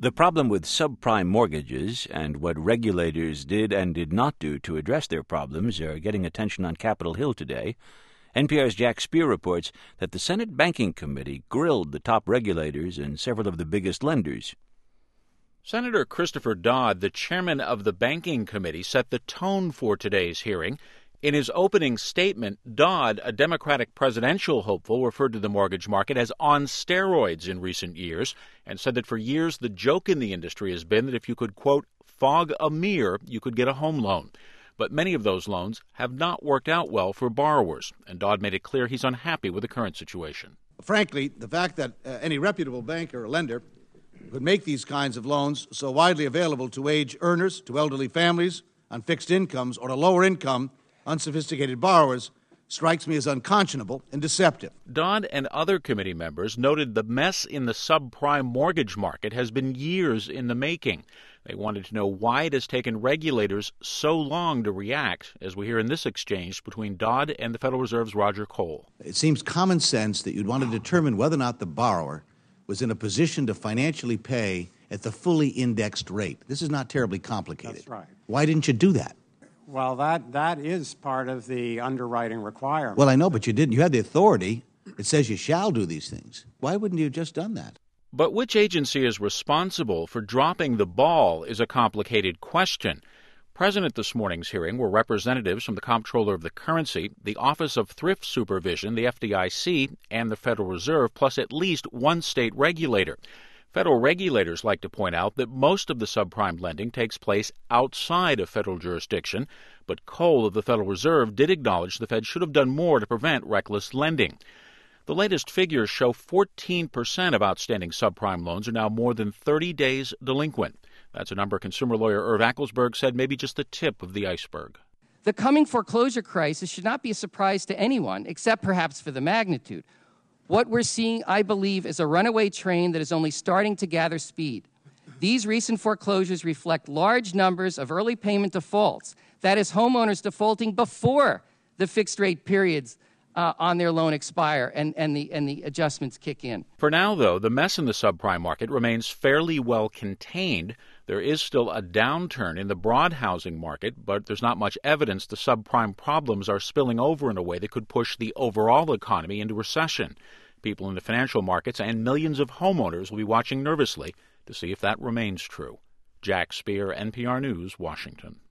The problem with subprime mortgages and what regulators did and did not do to address their problems are getting attention on Capitol Hill today. NPR's Jack Speer reports that the Senate Banking Committee grilled the top regulators and several of the biggest lenders. Senator Christopher Dodd, the chairman of the Banking Committee, set the tone for today's hearing. In his opening statement, Dodd, a Democratic presidential hopeful, referred to the mortgage market as on steroids in recent years and said that for years the joke in the industry has been that if you could, quote, fog a mirror, you could get a home loan. But many of those loans have not worked out well for borrowers, and Dodd made it clear he's unhappy with the current situation. Frankly, the fact that any reputable bank or lender could make these kinds of loans so widely available to wage earners, to elderly families on fixed incomes, or to lower income, unsophisticated borrowers strikes me as unconscionable and deceptive. Dodd and other committee members noted the mess in the subprime mortgage market has been years in the making. They wanted to know why it has taken regulators so long to react, as we hear in this exchange between Dodd and the Federal Reserve's Roger Cole. It seems common sense that you'd want to determine whether or not the borrower was in a position to financially pay at the fully indexed rate. This is not terribly complicated. That's right. Why didn't you do that? Well, that is part of the underwriting requirement. Well, I know, but you didn't. You had the authority. It says you shall do these things. Why wouldn't you have just done that? But which agency is responsible for dropping the ball is a complicated question. Present at this morning's hearing were representatives from the Comptroller of the Currency, the Office of Thrift Supervision, the FDIC, and the Federal Reserve, plus at least one state regulator. Federal regulators like to point out that most of the subprime lending takes place outside of federal jurisdiction, but Cole of the Federal Reserve did acknowledge the Fed should have done more to prevent reckless lending. The latest figures show 14% of outstanding subprime loans are now more than 30 days delinquent. That's a number consumer lawyer Irv Acklesberg said may be just the tip of the iceberg. The coming foreclosure crisis should not be a surprise to anyone, except perhaps for the magnitude. What we're seeing, I believe, is a runaway train that is only starting to gather speed. These recent foreclosures reflect large numbers of early payment defaults. That is, homeowners defaulting before the fixed-rate periods on their loan expire and the adjustments kick in. For now, though, the mess in the subprime market remains fairly well contained. There is still a downturn in the broad housing market, but there's not much evidence the subprime problems are spilling over in a way that could push the overall economy into recession. People in the financial markets and millions of homeowners will be watching nervously to see if that remains true. Jack Speer, NPR News, Washington.